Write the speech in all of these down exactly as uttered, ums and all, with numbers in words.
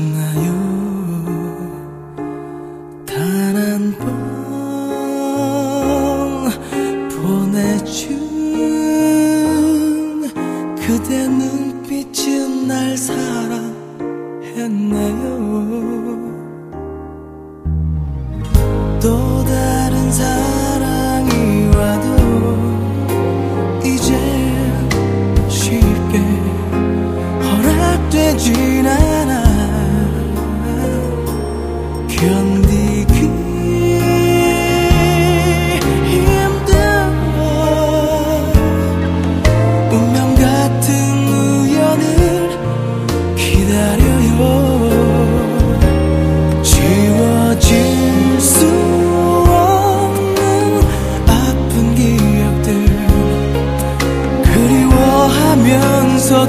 있었나요? 단 한 번 보내준 그대 눈빛은 날 사랑했나요? 또 다른 사랑이 와도 이제 쉽게 허락되진 않아. 견디기 힘들어. 운명 같은 우연을 기다려요. 지워질 수 없는 아픈 기억들 그리워하면서도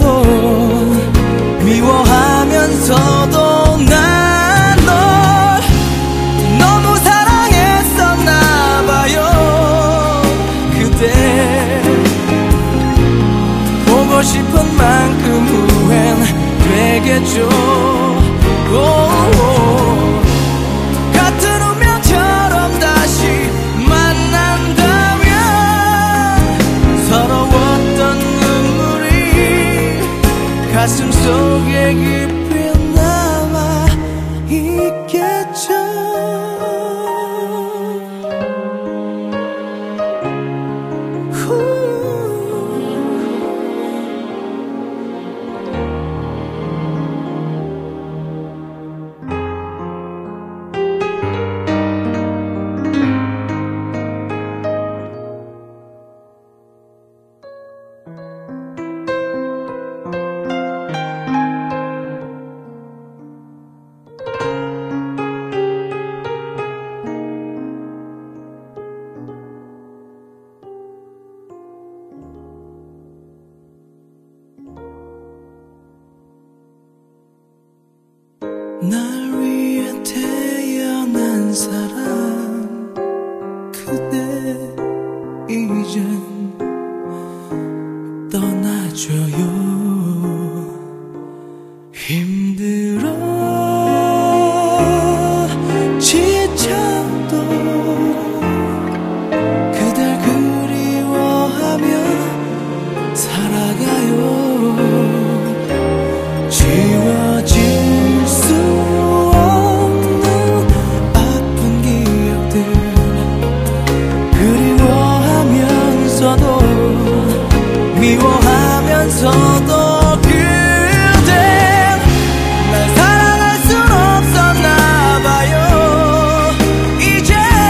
미워하면서도 난 널 너무 사랑했었나봐요. 그대 보고 싶은 만큼 후회는 되겠죠. 오오. 같은 운명처럼 다시 만난다면 서러웠던 눈물이 가슴 속에 깊이 남아 있겠죠. 날 위해 태어난 사람 그대 이젠 떠나줘요. 힘들어 지쳐도 그댈 그리워하며 살아가요. 지워질 수 없는 아픈 기억들 그리워하면서도 미워하면서도 그댄 날 사랑할 순 없었나봐요. 이제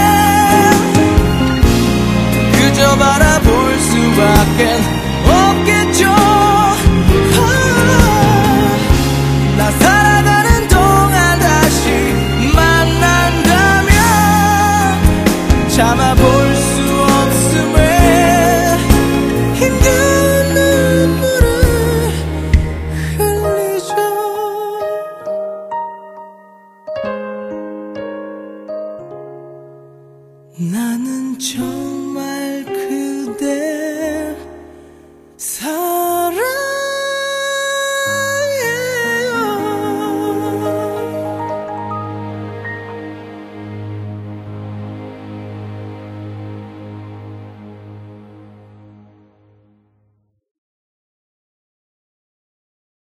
그저 바라볼 수밖엔 없겠죠. 살아가는 동안 다시 만난다면 참아볼 수 없음에 힘든 눈물을 흘리죠. 나는 정